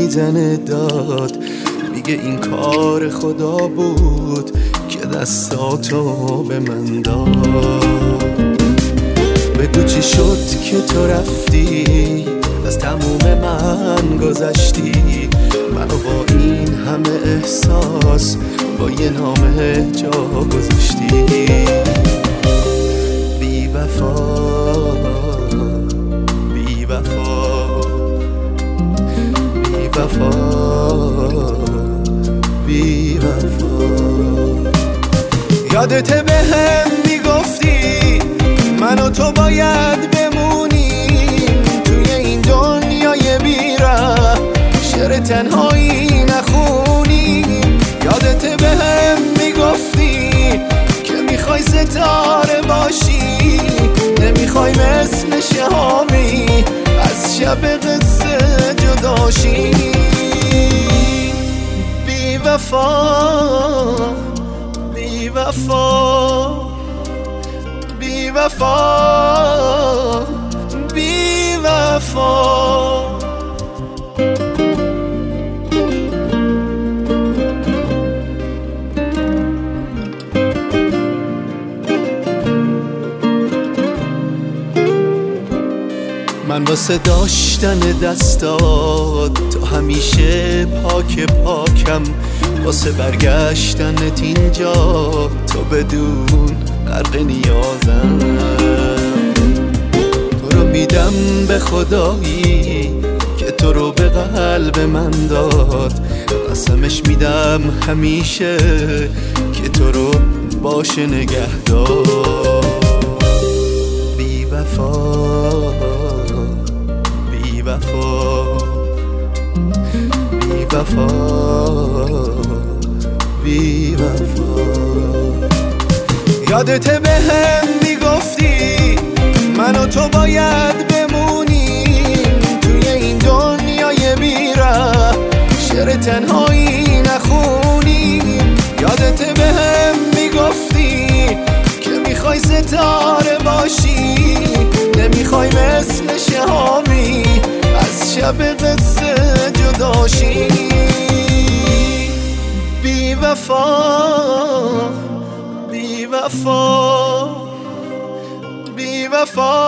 میزنه داد، میگه این کار خدا بود که دستاتو به من داد. بگو چی شد که تو رفتی، از تموم من گذشتی، منو با این همه احساس با یه نامه جا گذاشتی. بی وفا بی وفا بی وفا بی وفا. یادت بهم میگفتی من و تو باید بمونیم توی این دنیای بیره، شعر تنهایی نخونیم. یادت بهم میگفتی که میخوای ستاره باشی، نمیخوای مثل شهامی از شب قصه جداشی. بی وفا بی وفا بی وفا بی وفا. من واسه داشتن دستات تو همیشه پاکم، واسه برگشتنت اینجا تو بدون غرق نیازم. تو رو میدم به خدایی که تو رو به قلب من داد، قسمش میدم همیشه که تو رو باشه نگهدار. بی وفا بی وفا بی وفا بی وفا. یادت بهم میگفتی من و تو باید بمونیم توی این دنیای بیره، شعر تنهایی نخونیم. یادت بهم میگفتی که میخوای ستاره باشی، نمیخوای مثل شهامی از شب قصه جداشی. بی وفا بی وفا بی وفا